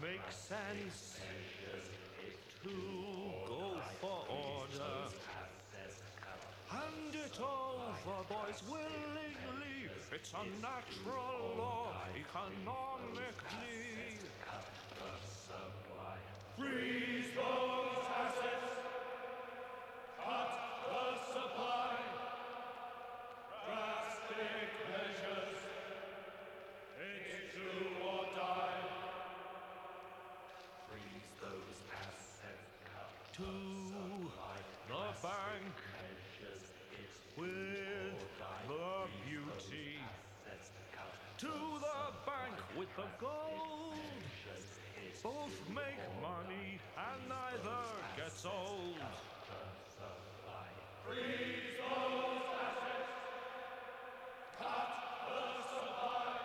make sense to go for order. Hand it over, boys, willingly. It's a natural law, economically. Freeze those assets. Cut the supply. Drastic measures. It's do or die. Freeze those assets. To the bank with the beauty. To the bank with the gold. Both make money and neither gets old. Freeze those assets. Cut the supply.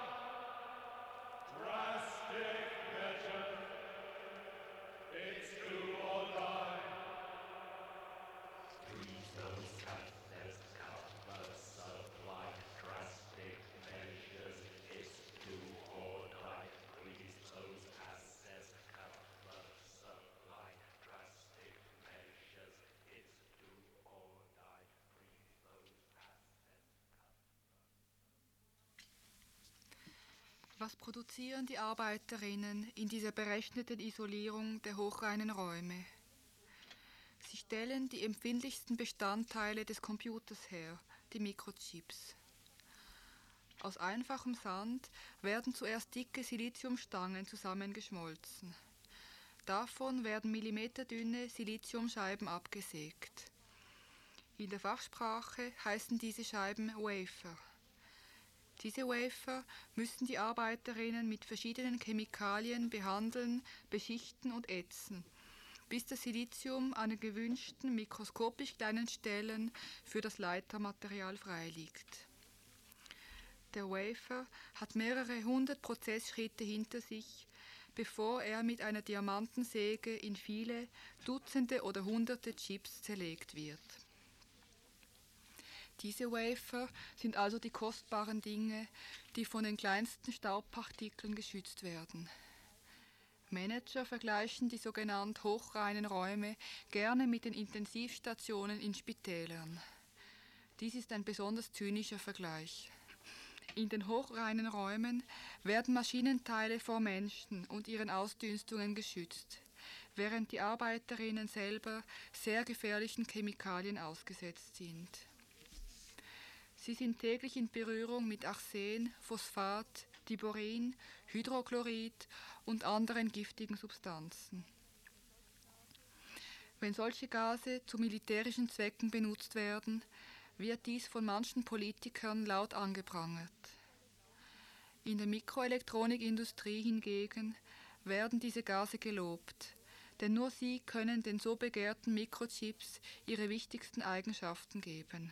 Drastic measure. It's do or die. Freeze those assets. Cut the supply. Drastic measures. It's do or die. Freeze those assets. Cut the supply. Drastic measures. It's do or die. Freeze those assets. Was produzieren die Arbeiterinnen in dieser berechneten Isolierung der hochreinen Räume? Sie stellen die empfindlichsten Bestandteile des Computers her, die Mikrochips. Aus einfachem Sand werden zuerst dicke Siliziumstangen zusammengeschmolzen. Davon werden millimeterdünne Siliziumscheiben abgesägt. In der Fachsprache heißen diese Scheiben Wafer. Diese Wafer müssen die Arbeiterinnen mit verschiedenen Chemikalien behandeln, beschichten und ätzen, bis das Silizium an den gewünschten mikroskopisch kleinen Stellen für das Leitermaterial freiliegt. Der Wafer hat mehrere hundert Prozessschritte hinter sich, bevor er mit einer Diamantensäge in viele Dutzende oder Hunderte Chips zerlegt wird. Diese Wafer sind also die kostbaren Dinge, die von den kleinsten Staubpartikeln geschützt werden. Manager vergleichen die sogenannten hochreinen Räume gerne mit den Intensivstationen in Spitälern. Dies ist ein besonders zynischer Vergleich. In den hochreinen Räumen werden Maschinenteile vor Menschen und ihren Ausdünstungen geschützt, während die Arbeiterinnen selber sehr gefährlichen Chemikalien ausgesetzt sind. Sie sind täglich in Berührung mit Arsen, Phosphat, Diborin, Hydrochlorid und anderen giftigen Substanzen. Wenn solche Gase zu militärischen Zwecken benutzt werden, wird dies von manchen Politikern laut angeprangert. In der Mikroelektronikindustrie hingegen werden diese Gase gelobt, denn nur sie können den so begehrten Mikrochips ihre wichtigsten Eigenschaften geben.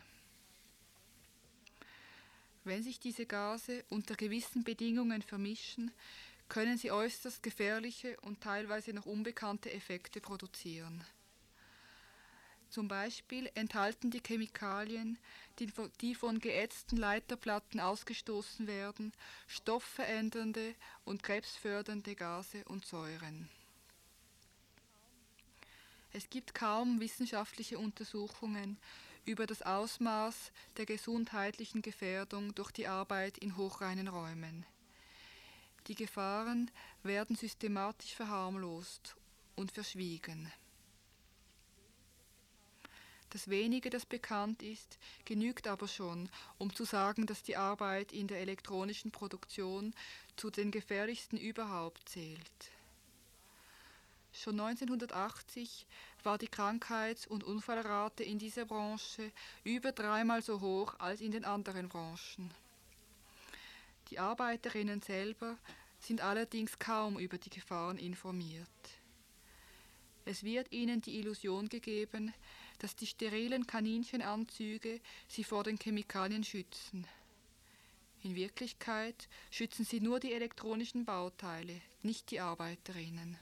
Wenn sich diese Gase unter gewissen Bedingungen vermischen, können sie äußerst gefährliche und teilweise noch unbekannte Effekte produzieren. Zum Beispiel enthalten die Chemikalien, die von geätzten Leiterplatten ausgestoßen werden, stoffverändernde und krebsfördernde Gase und Säuren. Es gibt kaum wissenschaftliche Untersuchungen über das Ausmaß der gesundheitlichen Gefährdung durch die Arbeit in hochreinen Räumen. Die Gefahren werden systematisch verharmlost und verschwiegen. Das Wenige, das bekannt ist, genügt aber schon, um zu sagen, dass die Arbeit in der elektronischen Produktion zu den gefährlichsten überhaupt zählt. Schon 1980 war die Krankheits- und Unfallrate in dieser Branche über 3-mal so hoch als in den anderen Branchen. Die Arbeiterinnen selber sind allerdings kaum über die Gefahren informiert. Es wird ihnen die Illusion gegeben, dass die sterilen Kaninchenanzüge sie vor den Chemikalien schützen. In Wirklichkeit schützen sie nur die elektronischen Bauteile, nicht die Arbeiterinnen.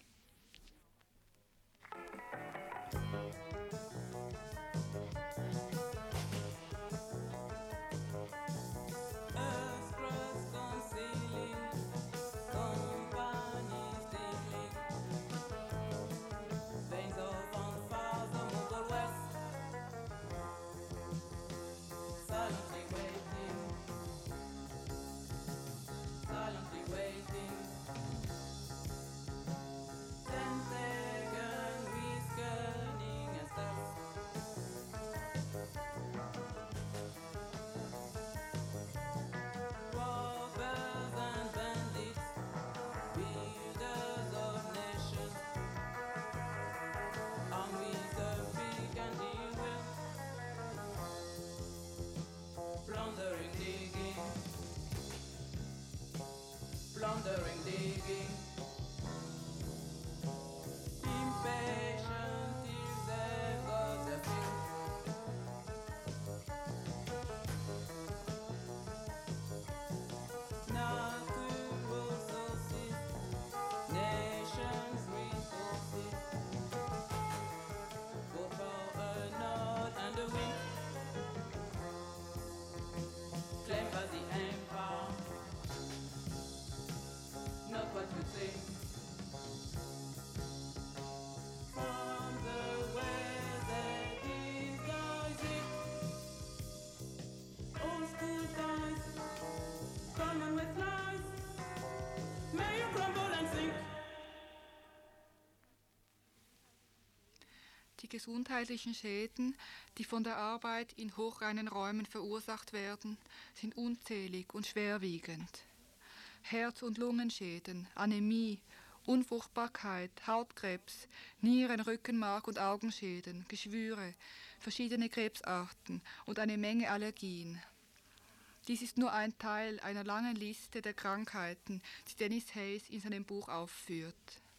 Die gesundheitlichen Schäden, die von der Arbeit in hochreinen Räumen verursacht werden, sind unzählig und schwerwiegend. Herz- und Lungenschäden, Anämie, Unfruchtbarkeit, Hautkrebs, Nieren-, Rückenmark- und Augenschäden, Geschwüre, verschiedene Krebsarten und eine Menge Allergien. Dies ist nur ein Teil einer langen Liste der Krankheiten, die Dennis Hayes in seinem Buch aufführt.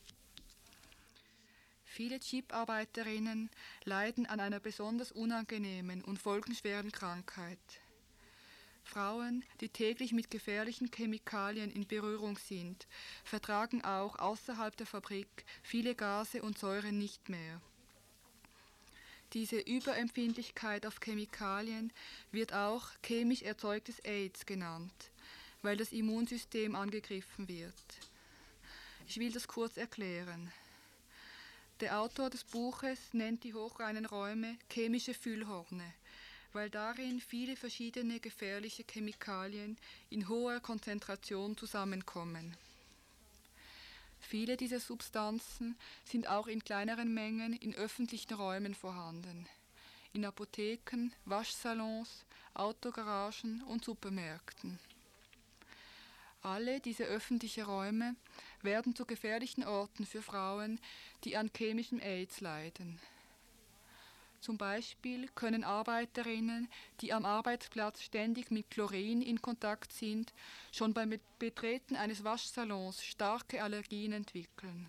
Viele Chip-Arbeiterinnen leiden an einer besonders unangenehmen und folgenschweren Krankheit. Frauen, die täglich mit gefährlichen Chemikalien in Berührung sind, vertragen auch außerhalb der Fabrik viele Gase und Säuren nicht mehr. Diese Überempfindlichkeit auf Chemikalien wird auch chemisch erzeugtes AIDS genannt, weil das Immunsystem angegriffen wird. Ich will das kurz erklären. Der Autor des Buches nennt die hochreinen Räume chemische Füllhorne, weil darin viele verschiedene gefährliche Chemikalien in hoher Konzentration zusammenkommen. Viele dieser Substanzen sind auch in kleineren Mengen in öffentlichen Räumen vorhanden, in Apotheken, Waschsalons, Autogaragen und Supermärkten. Alle diese öffentlichen Räume werden zu gefährlichen Orten für Frauen, die an chemischem AIDS leiden. Zum Beispiel können Arbeiterinnen, die am Arbeitsplatz ständig mit Chlorin in Kontakt sind, schon beim Betreten eines Waschsalons starke Allergien entwickeln.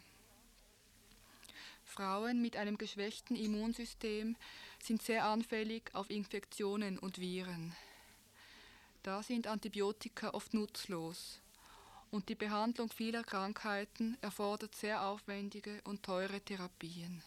Frauen mit einem geschwächten Immunsystem sind sehr anfällig auf Infektionen und Viren. Da sind Antibiotika oft nutzlos und die Behandlung vieler Krankheiten erfordert sehr aufwendige und teure Therapien.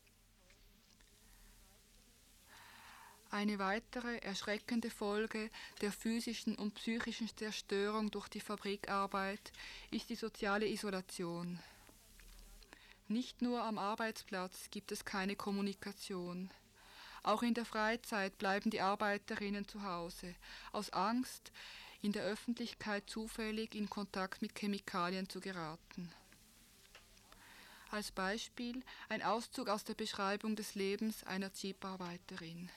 Eine weitere erschreckende Folge der physischen und psychischen Zerstörung durch die Fabrikarbeit ist die soziale Isolation. Nicht nur am Arbeitsplatz gibt es keine Kommunikation. Auch in der Freizeit bleiben die Arbeiterinnen zu Hause, aus Angst, in der Öffentlichkeit zufällig in Kontakt mit Chemikalien zu geraten. Als Beispiel ein Auszug aus der Beschreibung des Lebens einer Chip-Arbeiterin.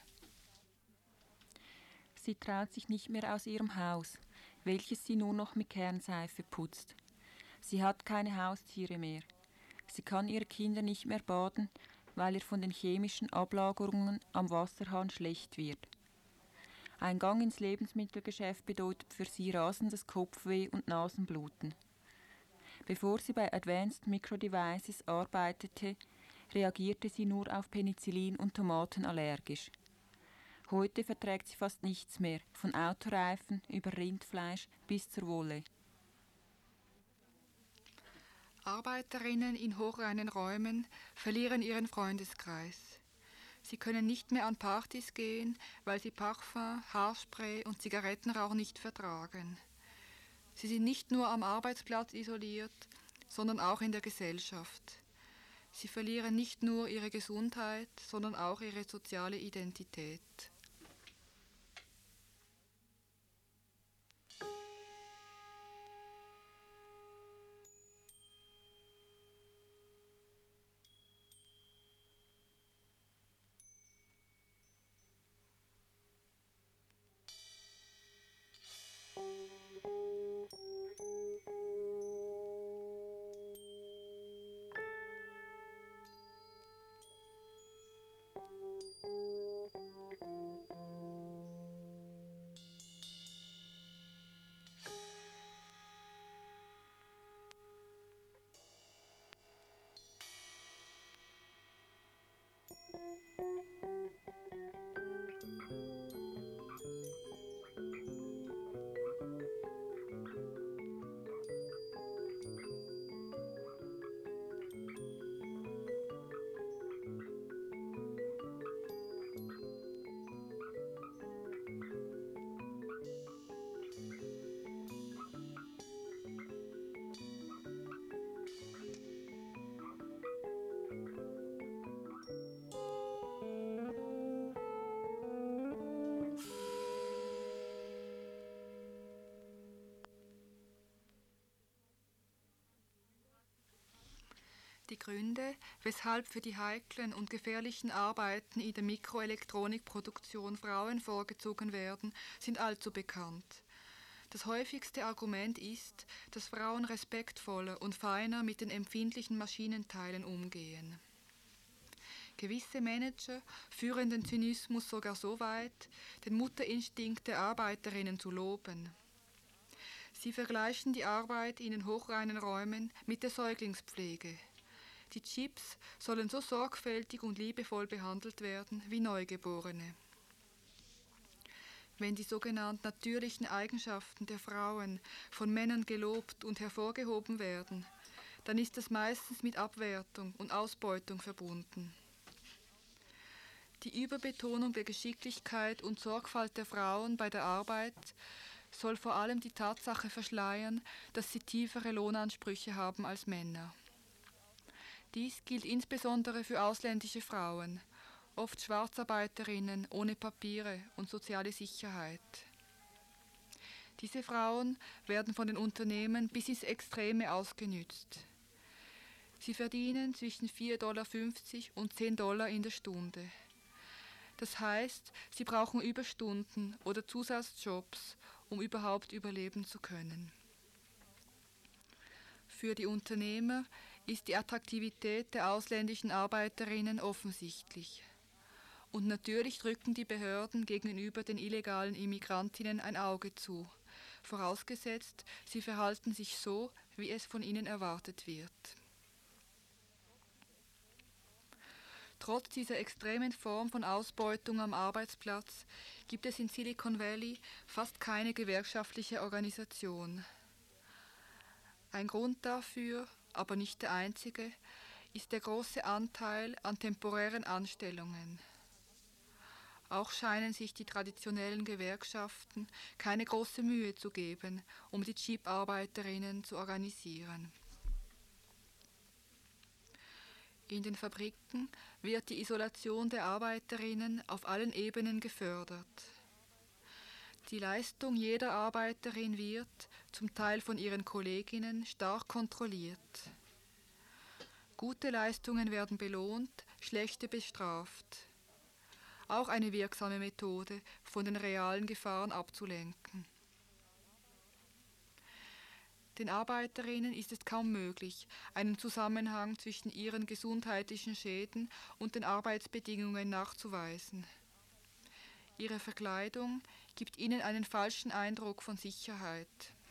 Sie traut sich nicht mehr aus ihrem Haus, welches sie nur noch mit Kernseife putzt. Sie hat keine Haustiere mehr. Sie kann ihre Kinder nicht mehr baden, weil ihr von den chemischen Ablagerungen am Wasserhahn schlecht wird. Ein Gang ins Lebensmittelgeschäft bedeutet für sie rasendes Kopfweh und Nasenbluten. Bevor sie bei Advanced Micro Devices arbeitete, reagierte sie nur auf Penicillin und Tomaten allergisch. Heute verträgt sie fast nichts mehr, von Autoreifen über Rindfleisch bis zur Wolle. Arbeiterinnen in hochreinen Räumen verlieren ihren Freundeskreis. Sie können nicht mehr an Partys gehen, weil sie Parfum, Haarspray und Zigarettenrauch nicht vertragen. Sie sind nicht nur am Arbeitsplatz isoliert, sondern auch in der Gesellschaft. Sie verlieren nicht nur ihre Gesundheit, sondern auch ihre soziale Identität. Die Gründe, weshalb für die heiklen und gefährlichen Arbeiten in der Mikroelektronikproduktion Frauen vorgezogen werden, sind allzu bekannt. Das häufigste Argument ist, dass Frauen respektvoller und feiner mit den empfindlichen Maschinenteilen umgehen. Gewisse Manager führen den Zynismus sogar so weit, den Mutterinstinkt der Arbeiterinnen zu loben. Sie vergleichen die Arbeit in den hochreinen Räumen mit der Säuglingspflege. Die Chips sollen so sorgfältig und liebevoll behandelt werden wie Neugeborene. Wenn die sogenannten natürlichen Eigenschaften der Frauen von Männern gelobt und hervorgehoben werden, dann ist das meistens mit Abwertung und Ausbeutung verbunden. Die Überbetonung der Geschicklichkeit und Sorgfalt der Frauen bei der Arbeit soll vor allem die Tatsache verschleiern, dass sie tiefere Lohnansprüche haben als Männer. Dies gilt insbesondere für ausländische Frauen, oft Schwarzarbeiterinnen ohne Papiere und soziale Sicherheit. Diese Frauen werden von den Unternehmen bis ins Extreme ausgenützt. Sie verdienen zwischen 4,50 Dollar und 10 Dollar in der Stunde. Das heißt, sie brauchen Überstunden oder Zusatzjobs, um überhaupt überleben zu können. Für die Unternehmer ist die Attraktivität der ausländischen Arbeiterinnen offensichtlich. Und natürlich drücken die Behörden gegenüber den illegalen Immigrantinnen ein Auge zu, vorausgesetzt, sie verhalten sich so, wie es von ihnen erwartet wird. Trotz dieser extremen Form von Ausbeutung am Arbeitsplatz gibt es in Silicon Valley fast keine gewerkschaftliche Organisation. Ein Grund dafür, aber nicht der einzige, ist der große Anteil an temporären Anstellungen. Auch scheinen sich die traditionellen Gewerkschaften keine große Mühe zu geben, um die Chip-Arbeiterinnen zu organisieren. In den Fabriken wird die Isolation der Arbeiterinnen auf allen Ebenen gefördert. Die Leistung jeder Arbeiterin wird, zum Teil von ihren Kolleginnen, stark kontrolliert. Gute Leistungen werden belohnt, schlechte bestraft. Auch eine wirksame Methode, von den realen Gefahren abzulenken. Den Arbeiterinnen ist es kaum möglich, einen Zusammenhang zwischen ihren gesundheitlichen Schäden und den Arbeitsbedingungen nachzuweisen. Ihre Verkleidung gibt ihnen einen falschen Eindruck von Sicherheit.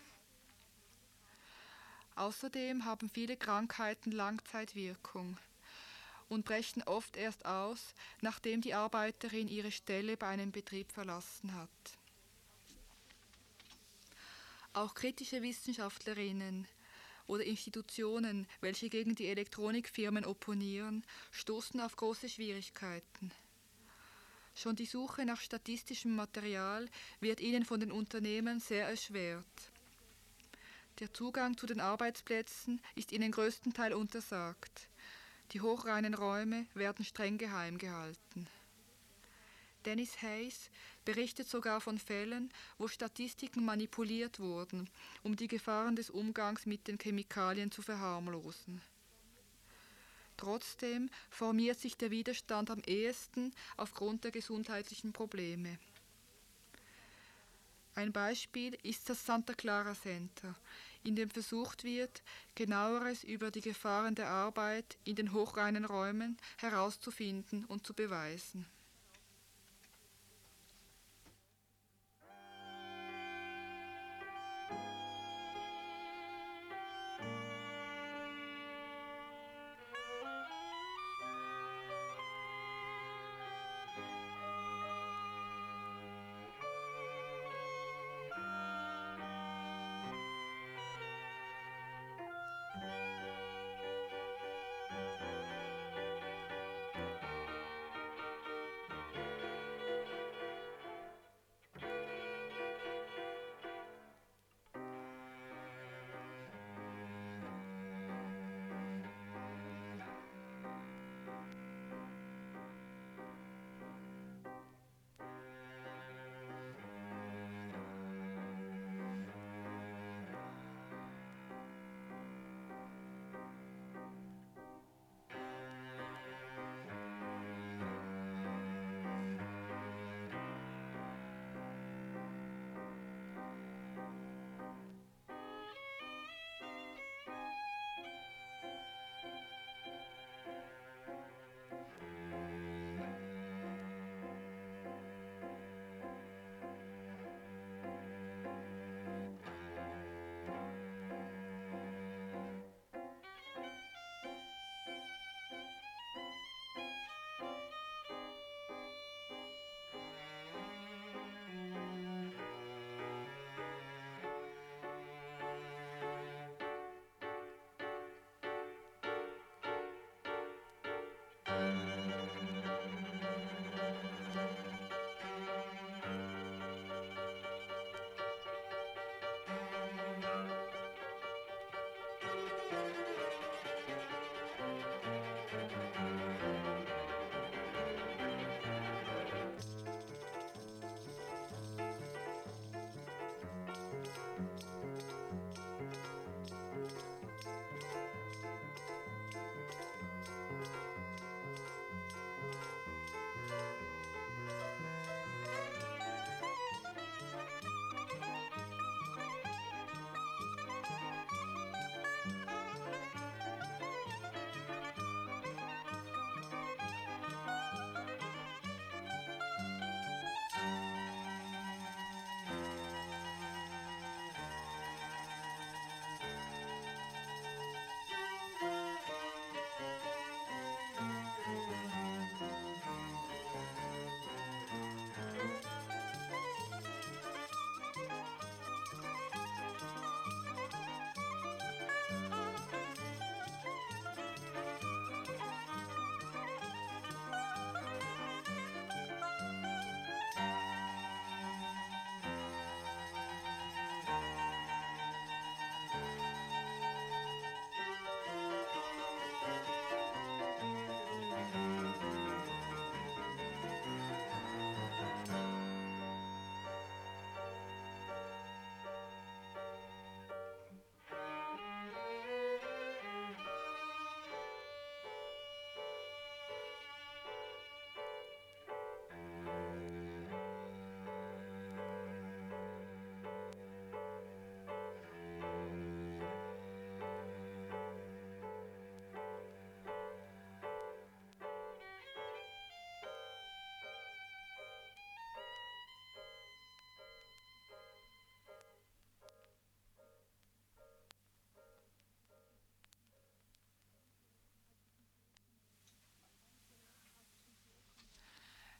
Außerdem haben viele Krankheiten Langzeitwirkung und brechen oft erst aus, nachdem die Arbeiterin ihre Stelle bei einem Betrieb verlassen hat. Auch kritische Wissenschaftlerinnen oder Institutionen, welche gegen die Elektronikfirmen opponieren, stoßen auf große Schwierigkeiten. Schon die Suche nach statistischem Material wird ihnen von den Unternehmen sehr erschwert. Der Zugang zu den Arbeitsplätzen ist ihnen größtenteils untersagt. Die hochreinen Räume werden streng geheim gehalten. Dennis Hayes berichtet sogar von Fällen, wo Statistiken manipuliert wurden, um die Gefahren des Umgangs mit den Chemikalien zu verharmlosen. Trotzdem formiert sich der Widerstand am ehesten aufgrund der gesundheitlichen Probleme. Ein Beispiel ist das Santa Clara Center, in dem versucht wird, Genaueres über die Gefahren der Arbeit in den hochreinen Räumen herauszufinden und zu beweisen.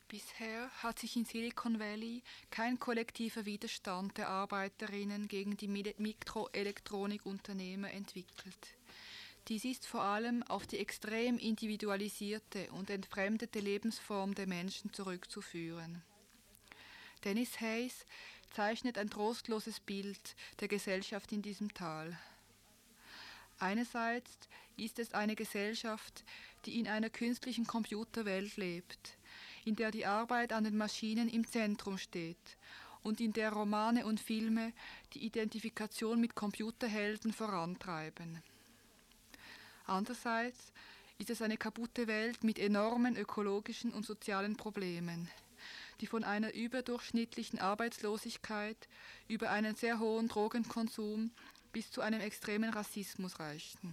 Bisher hat sich in Silicon Valley kein kollektiver Widerstand der Arbeiterinnen gegen die Mikroelektronikunternehmer entwickelt. Dies ist vor allem auf die extrem individualisierte und entfremdete Lebensform der Menschen zurückzuführen. Dennis Hayes zeichnet ein trostloses Bild der Gesellschaft in diesem Tal. Einerseits ist es eine Gesellschaft, die in einer künstlichen Computerwelt lebt, in der die Arbeit an den Maschinen im Zentrum steht und in der Romane und Filme die Identifikation mit Computerhelden vorantreiben. Andererseits ist es eine kaputte Welt mit enormen ökologischen und sozialen Problemen, die von einer überdurchschnittlichen Arbeitslosigkeit über einen sehr hohen Drogenkonsum bis zu einem extremen Rassismus reichten.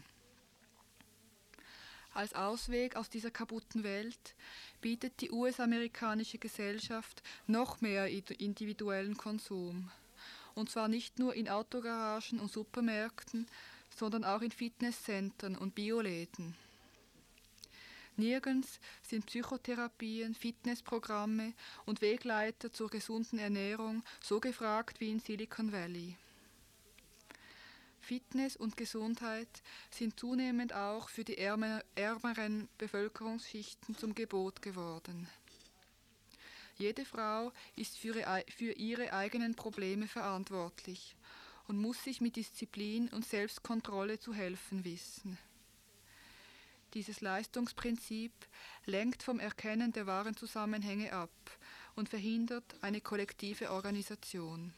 Als Ausweg aus dieser kaputten Welt bietet die US-amerikanische Gesellschaft noch mehr individuellen Konsum. Und zwar nicht nur in Autogaragen und Supermärkten, sondern auch in Fitnesszentren und Bioläden. Nirgends sind Psychotherapien, Fitnessprogramme und Wegleiter zur gesunden Ernährung so gefragt wie in Silicon Valley. Fitness und Gesundheit sind zunehmend auch für die ärmeren Bevölkerungsschichten zum Gebot geworden. Jede Frau ist für ihre eigenen Probleme verantwortlich und muss sich mit Disziplin und Selbstkontrolle zu helfen wissen. Dieses Leistungsprinzip lenkt vom Erkennen der wahren Zusammenhänge ab und verhindert eine kollektive Organisation.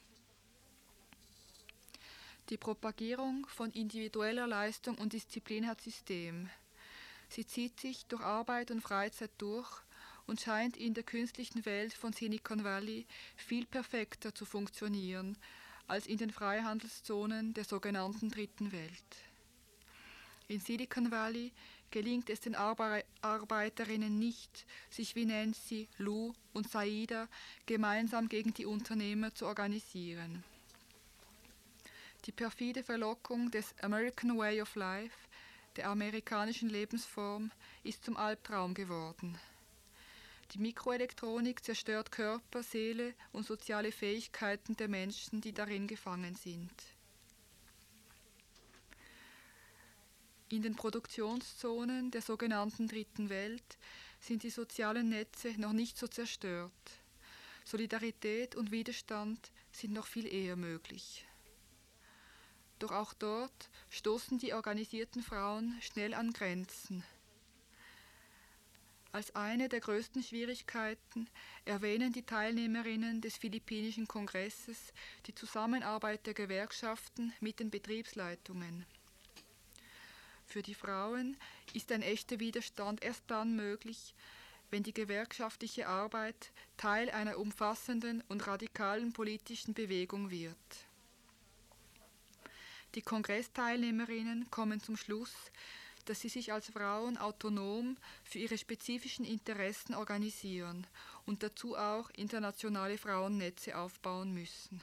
Die Propagierung von individueller Leistung und Disziplin hat System. Sie zieht sich durch Arbeit und Freizeit durch und scheint in der künstlichen Welt von Silicon Valley viel perfekter zu funktionieren als in den Freihandelszonen der sogenannten Dritten Welt. In Silicon Valley gelingt es den Arbeiterinnen nicht, sich wie Nancy, Lou und Saida gemeinsam gegen die Unternehmer zu organisieren. Die perfide Verlockung des American Way of Life, der amerikanischen Lebensform, ist zum Albtraum geworden. Die Mikroelektronik zerstört Körper, Seele und soziale Fähigkeiten der Menschen, die darin gefangen sind. In den Produktionszonen der sogenannten Dritten Welt sind die sozialen Netze noch nicht so zerstört. Solidarität und Widerstand sind noch viel eher möglich. Doch auch dort stoßen die organisierten Frauen schnell an Grenzen. Als eine der größten Schwierigkeiten erwähnen die Teilnehmerinnen des Philippinischen Kongresses die Zusammenarbeit der Gewerkschaften mit den Betriebsleitungen. Für die Frauen ist ein echter Widerstand erst dann möglich, wenn die gewerkschaftliche Arbeit Teil einer umfassenden und radikalen politischen Bewegung wird. Die Kongressteilnehmerinnen kommen zum Schluss, dass sie sich als Frauen autonom für ihre spezifischen Interessen organisieren und dazu auch internationale Frauennetze aufbauen müssen.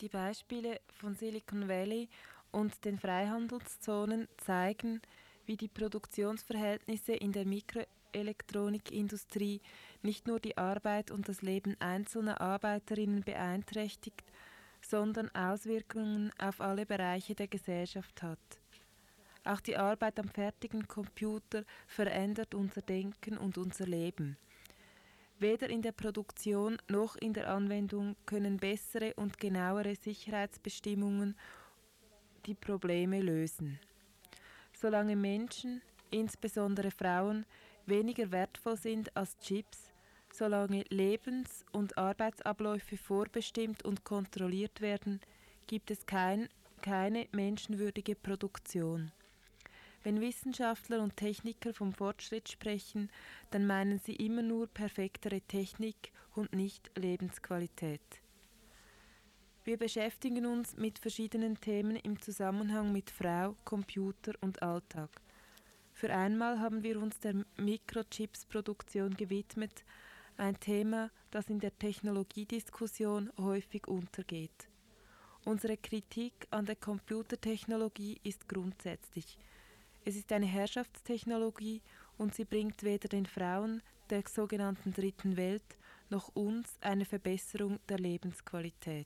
Die Beispiele von Silicon Valley und den Freihandelszonen zeigen, wie die Produktionsverhältnisse in der Mikroelektronikindustrie nicht nur die Arbeit und das Leben einzelner Arbeiterinnen beeinträchtigt, sondern Auswirkungen auf alle Bereiche der Gesellschaft hat. Auch die Arbeit am fertigen Computer verändert unser Denken und unser Leben. Weder in der Produktion noch in der Anwendung können bessere und genauere Sicherheitsbestimmungen die Probleme lösen. Solange Menschen, insbesondere Frauen, weniger wertvoll sind als Chips, solange Lebens- und Arbeitsabläufe vorbestimmt und kontrolliert werden, gibt es keine menschenwürdige Produktion. Wenn Wissenschaftler und Techniker vom Fortschritt sprechen, dann meinen sie immer nur perfektere Technik und nicht Lebensqualität. Wir beschäftigen uns mit verschiedenen Themen im Zusammenhang mit Frau, Computer und Alltag. Für einmal haben wir uns der Mikrochips-Produktion gewidmet, ein Thema, das in der Technologiediskussion häufig untergeht. Unsere Kritik an der Computertechnologie ist grundsätzlich. Es ist eine Herrschaftstechnologie und sie bringt weder den Frauen der sogenannten Dritten Welt noch uns eine Verbesserung der Lebensqualität.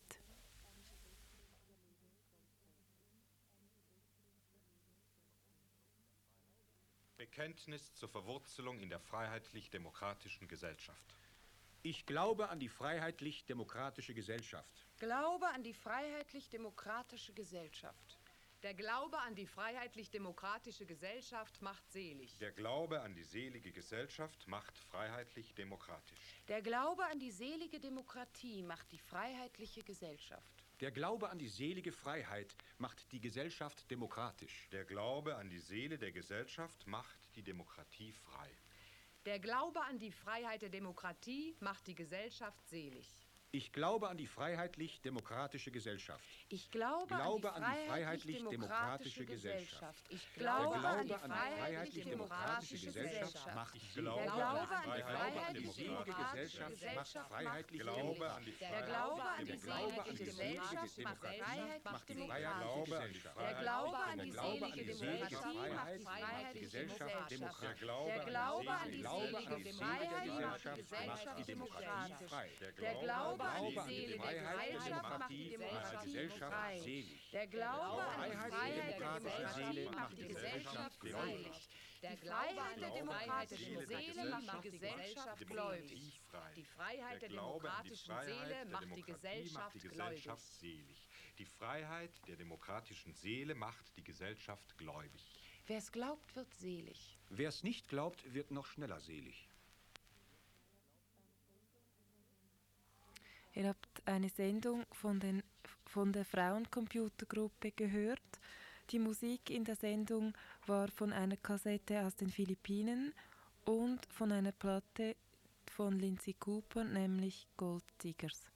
Bekenntnis zur Verwurzelung in der freiheitlich-demokratischen Gesellschaft. Ich glaube an die freiheitlich-demokratische Gesellschaft. Glaube an die freiheitlich-demokratische Gesellschaft. Der Glaube an die freiheitlich-demokratische Gesellschaft macht selig. Der Glaube an die selige Gesellschaft macht freiheitlich-demokratisch. Der Glaube an die selige Demokratie macht die freiheitliche Gesellschaft. Der Glaube an die selige Freiheit macht die Gesellschaft demokratisch. Der Glaube an die Seele der Gesellschaft macht die Demokratie frei. Der Glaube an die Freiheit der Demokratie macht die Gesellschaft selig. Ich glaube an die freiheitlich-demokratische Gesellschaft. Ich glaube an die freiheitlich-demokratische Gesellschaft. Ich glaube an die freiheitlich-demokratische Gesellschaft. Macht Ich glaube an an die freiheitlich-demokratische Gesellschaft macht freiheitlich Glaube an die Der Glaube an die Demokratische Gesellschaft macht macht die freiheitlich-demokratisch. Gesellschaft. Der Glaube an die selige Demokratie Demokratie macht macht die Gesellschaft Gesellschaft. Der Der Glaube an die selige die Freiheit selige macht die Gesellschaft Gesellschaft demokratisch. Der Glaube an die an die selige Freiheit der Gesellschaft macht die Demokratie Demokratie macht frei. die Gesellschaft selig. Der Glaube an die Freiheit Freiheit der der demokratischen Demokratie Seele macht die Gesellschaft selig. Der Die Glaube Freiheit an der die demokratischen freiheitliche Seele macht die Gesellschaft Gesellschaft gläubig. gläubig. Die Freiheit der Der Glaube an die demokratischen Freiheit Seele der macht die Demokratie Gesellschaft macht die gläubig. Gesellschaft selig. Die Freiheit der demokratischen Seele macht die Gesellschaft gläubig. Wer es glaubt, wird selig. Wer es nicht glaubt, wird noch schneller selig. Ihr habt eine Sendung von der Frauencomputergruppe gehört. Die Musik in der Sendung war von einer Kassette aus den Philippinen und von einer Platte von Lindsay Cooper, nämlich Gold Diggers.